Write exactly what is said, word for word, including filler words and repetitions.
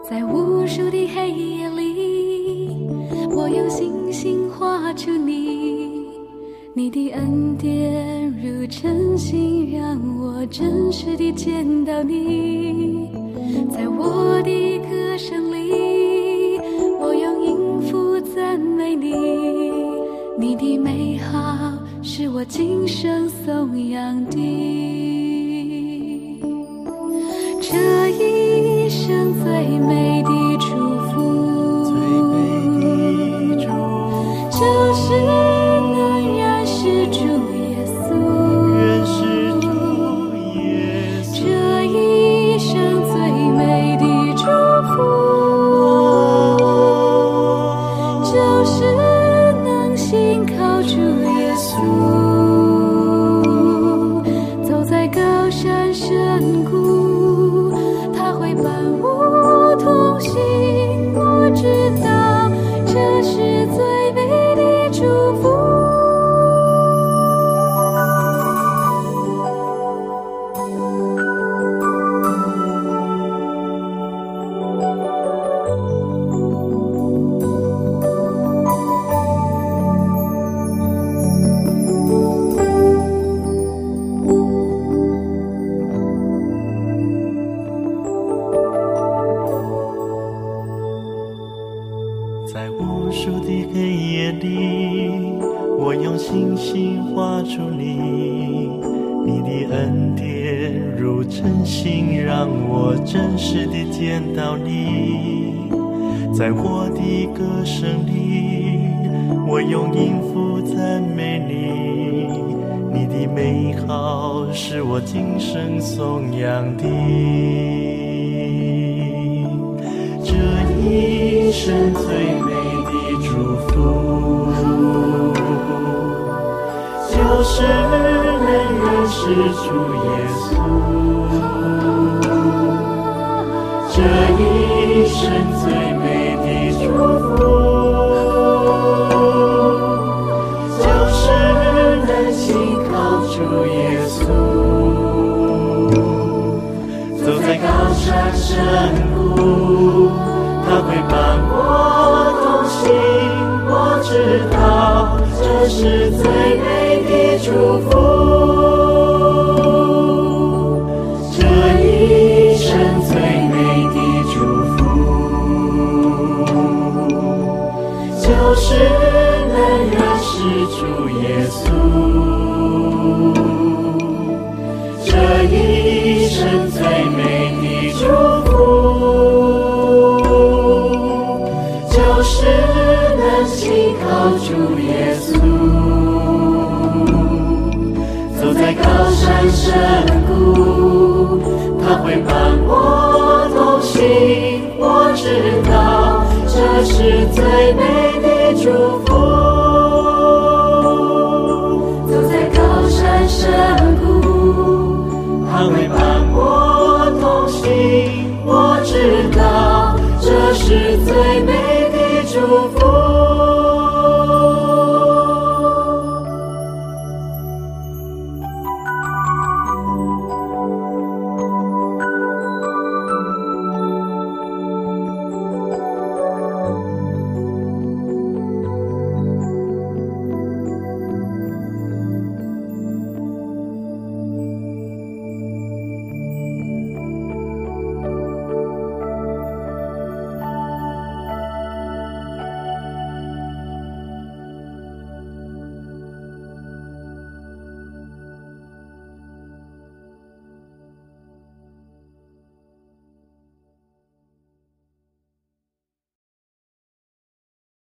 在无数的黑夜里，我用星星画出你，你的恩典如晨星，让我真实地见到你。在我的歌声里，我用音符赞美你，你的美好是我今生颂扬的。这一生最美的祝福， 最美的祝福， 就是能认识主耶稣， 认识主耶稣。 这一生最美的祝福，就是能信靠主耶稣。走在高山深谷，他会伴我同行，我知道这是最美的祝福。 在无数的黑夜里，我用星星画出你，你的恩典如晨星，让我真实地见到你。在我的歌声里，我用音符赞美你，你的美好是我今生颂扬的。这一生最美的祝福，就是能认识主耶稣。这一生最美的祝福，就是能信靠主耶稣。走在高山深谷，他会伴我同行，我知道这是最美的祝福。这一生最美的祝福，就是能认识主耶稣。这一生最美的祝福，就是能信靠主耶稣。走在高山深谷，他会伴我同行，我知道这是最美